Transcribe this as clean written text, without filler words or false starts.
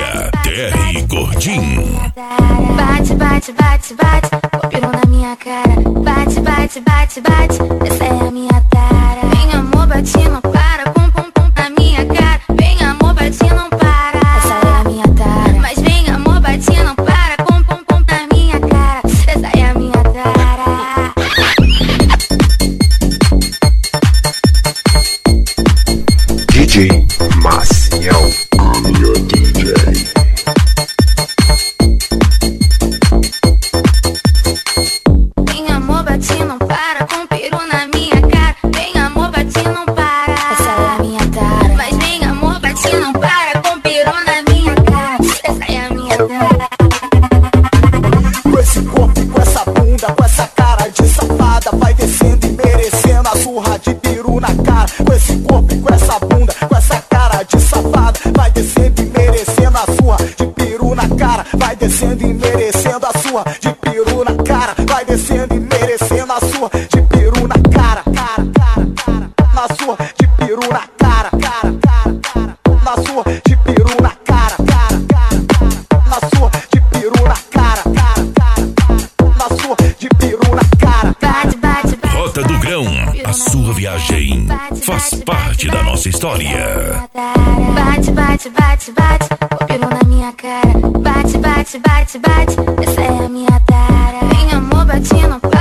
história. TR Gordinho. Bate, bate, bate, bate, o piru na minha cara. Bate, bate, bate, bate, essa é a minha tara. Vem amor, bate, não para, pum, pum, pum na minha cara. Vem amor, bate, não para, essa é a minha tara. Mas vem amor, bate, não para, pum, pum, pum na minha cara. Essa é a minha tara. DJ Maciel, I'm your DJ. Vem amor, bate, não para, com peru na minha cara. Vem amor, bate, não para, essa é a minha tara. Mas vem amor, bate, não para, com peru na minha cara. Essa é a minha tara. Com esse corpo, com essa bunda, com essa cara de safada, vai descendo e merecendo a surra de peru na cara. Com esse corpo, com essa bunda, com essa cara de safada, vai descendo e merecendo a surra de peru na cara. Vai descendo e merecendo a surra de peru na cara. Vai descendo e merecendo a surra de peru na cara. Cara, cara, cara, na surra de peru na cara. Cara, cara, cara, na surra de peru na cara. Cara, cara, cara, na surra de peru na cara. Cara, cara, cara, na surra de peru na cara. Bate, bate, bate. Rota do Grão, a sua viagem faz parte da nossa história. Bate, bate, bate, bate, o peru na minha cara. Bate, bate, bate, bate, essa é a minha tara. Vem amor, bate, não para.